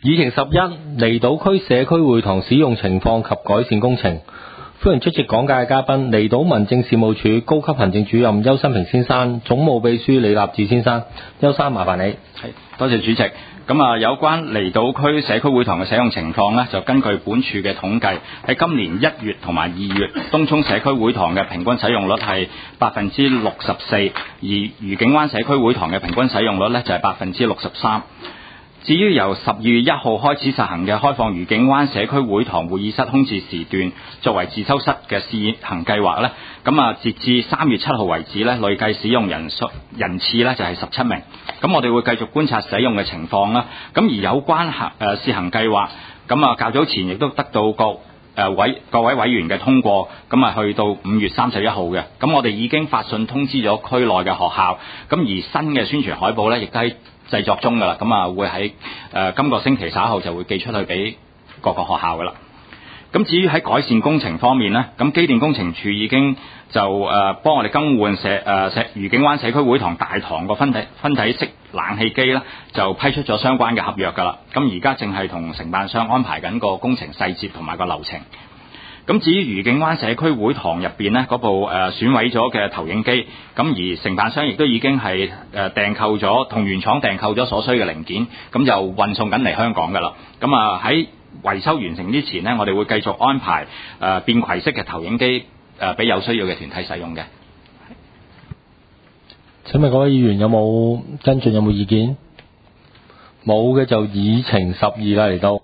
議程11離島區社區會堂使用情況及改善工程。歡迎出席講解嘅嘉賓，離島民政事務處高級行政主任邱新平先生、總務秘書李立志先生。邱生，麻煩你。 係，多謝主席。咁有關離島區社區會堂嘅使用情況呢，就根據本處嘅統計，喺今年1月同埋2月，東涌社區會堂嘅平均使用率係64%，而愉景灣社區會堂嘅平均使用率呢就係63%。至於由12月1號開始實行嘅開放愉景灣社區會堂會議室空置時段作為自修室嘅試行計劃呢，截至3月7號為止呢，累計使用人次呢就係17名。咁我哋會繼續觀察使用嘅情況啦。咁而有關試行計劃，較早前亦都得到各位委員嘅通過，去到5月31號嘅。咁我哋已經發信通知咗區內嘅學校，咁而新嘅宣傳海報呢，亦都喺製作中噶啦。會喺今個星期稍後就會寄出去俾各個學校噶啦。咁至於喺改善工程方面呢，咁機電工程署已經就幫我哋更換愉景灣社區會堂大堂個分體式冷氣機呢，就批出咗相關嘅合約噶啦。咁而家正係同承辦商安排緊個工程細節同埋個流程。咁至於愉景灣社區會堂入邊呢，嗰部損毀咗嘅投影機，咁而承辦商亦都已經係訂購咗，同原廠訂購咗所需嘅零件，咁就運送緊嚟香港噶啦。喺維修完成之前呢，我哋會繼續安排便攜式嘅投影機俾有需要嘅團體使用嘅。 請問各位議員有冇跟進，有冇意見？冇嘅就議程12啦嚟到。